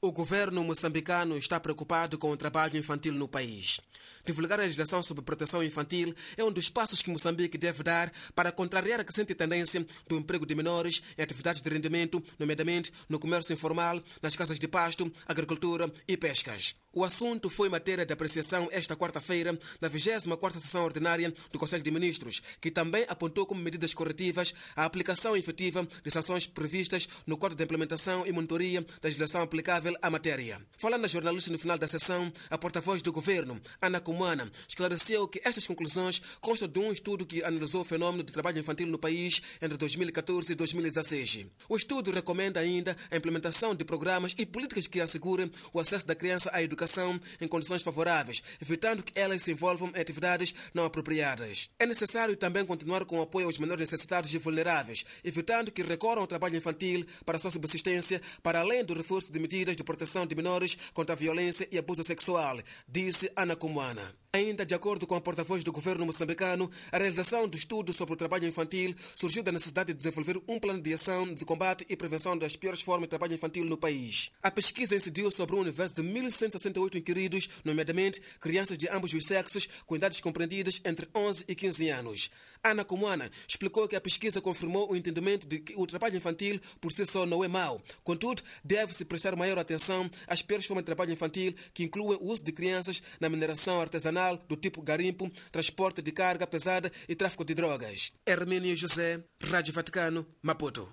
O governo moçambicano está preocupado com o trabalho infantil no país. Divulgar a legislação sobre proteção infantil é um dos passos que Moçambique deve dar para contrariar a crescente tendência do emprego de menores em atividades de rendimento, nomeadamente no comércio informal, nas casas de pasto, agricultura e pescas. O assunto foi matéria de apreciação esta quarta-feira na 24ª sessão ordinária do Conselho de Ministros, que também apontou como medidas corretivas a aplicação efetiva de sanções previstas no quadro de implementação e monitoria da legislação aplicável à matéria. Falando a jornalista no final da sessão, a porta-voz do governo, Ana Kumana, esclareceu que estas conclusões constam de um estudo que analisou o fenômeno do trabalho infantil no país entre 2014 e 2016. O estudo recomenda ainda a implementação de programas e políticas que assegurem o acesso da criança à educação em condições favoráveis, evitando que elas se envolvam em atividades não apropriadas. É necessário também continuar com o apoio aos menores necessitados e vulneráveis, evitando que recorram ao trabalho infantil para a sua subsistência, para além do reforço de medidas de proteção de menores contra a violência e abuso sexual, disse Ana Kumana. Ainda de acordo com a porta-voz do governo moçambicano, a realização do estudo sobre o trabalho infantil surgiu da necessidade de desenvolver um plano de ação de combate e prevenção das piores formas de trabalho infantil no país. A pesquisa incidiu sobre um universo de 1.168 inquiridos, nomeadamente crianças de ambos os sexos, com idades compreendidas entre 11 e 15 anos. Ana Kumana explicou que a pesquisa confirmou o entendimento de que o trabalho infantil por si só não é mau. Contudo, deve-se prestar maior atenção às piores formas de trabalho infantil, que incluem o uso de crianças na mineração artesanal do tipo garimpo, transporte de carga pesada e tráfico de drogas. Hermínio José, Rádio Vaticano, Maputo.